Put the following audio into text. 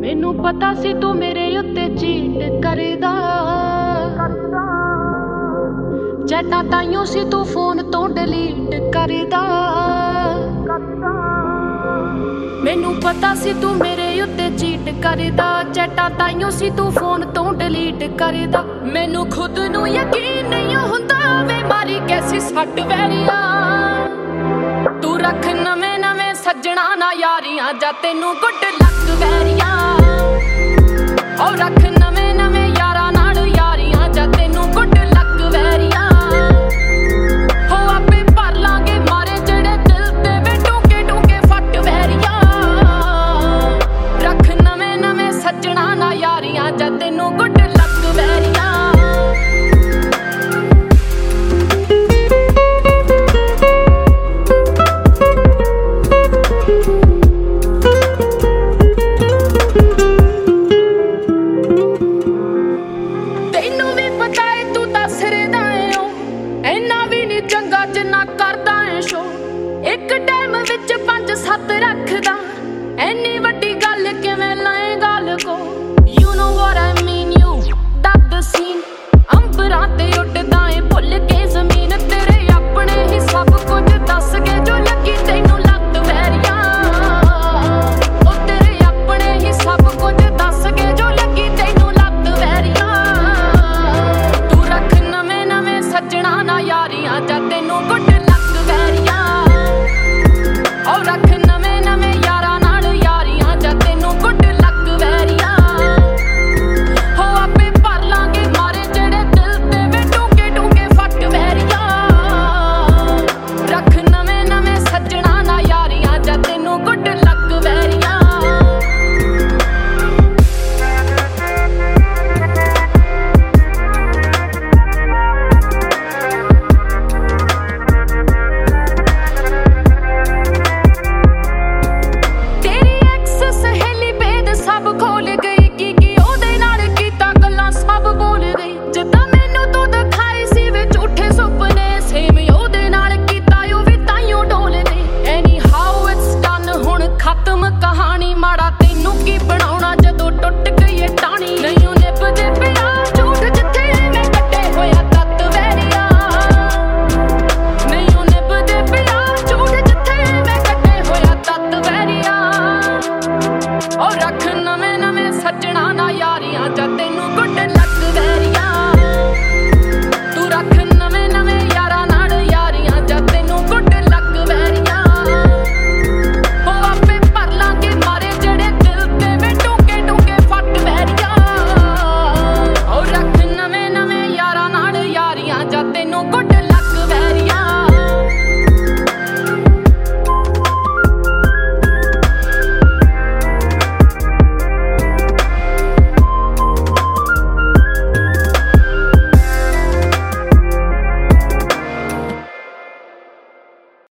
ਮੈਨੂੰ ਪਤਾ ਸੀ ਤੂੰ ਮੇਰੇ ਉੱਤੇ ਚੀਟ ਕਰਦਾ, ਚੈਟਾਂ ਤਾਈਓ ਸੀ ਤੂੰ ਫੋਨ ਤੋਂ ਡਿਲੀਟ ਕਰਦਾ। ਮੈਨੂੰ ਪਤਾ ਸੀ ਤੂੰ ਮੇਰੇ ਉੱਤੇ ਚੀਟ ਕਰਦਾ, ਚੈਟਾਂ ਤਾਈਓ ਸੀ ਤੂੰ ਫੋਨ ਤੋਂ ਡਿਲੀਟ ਕਰਦਾ। ਮੈਨੂੰ ਖੁਦ ਨੂੰ ਯਕੀਨ ਨਹੀਂ ਹੁੰਦਾ ਵੇ ਮਾਰੀ ਕੈਸੀ ਸੱਟ ਵੈਰੀਆ। ਤੂੰ ਰੱਖ ਨਵੇਂ ਨਵੇਂ ਸੱਜਣਾ ਨਾ ਯਾਰੀਆਂ, ਜਾਂ ਤੈਨੂੰ ਗੁੱਡ ਲੱਕ ਵੈਰੀਆ। ਉਹ ਰੱਖ ਨਵੇਂ ਨਵੇਂ ਯਾਰਾਂ ਨਾਲ ਯਾਰੀਆਂ, ਜਾਂ ਤੈਨੂੰ ਗੁੱਡ ਲੱਕ ਵੈਰੀਆ। ਹੋ ਆਪੇ ਭਰ ਲਾਂਗੇ ਮਾਰੇ ਜਿਹੜੇ ਦਿਲ ਤੇ ਵੇ ਟੂਕੇ ਟੂਕੇ ਫੱਟ ਵੈਰੀਆ। ਰੱਖ ਨਵੇਂ ਨਵੇਂ ਸੱਜਣਾ ਨਾ ਯਾਰੀਆਂ, ਜਾਂ ਤੈਨੂੰ ਗੁੱਡ ਲੱਕ ਵੈਰੀਆ। ਤੈਨੂੰ ਵੀ ਪਤਾ ਏ ਤੂੰ ਤਾਂ ਸਿਰਦਾ ਏ ਓ, ਇੰਨਾ ਵੀ ਨੀ ਚੰਗਾ ਜਿੰਨਾ ਕਰਦਾ ਏ ਸ਼ੋ। ਇੱਕ ਟਾਈਮ ਵਿੱਚ 5-7 ਰੱਖਦਾ, ਐਨੀ ਵੱਡੀ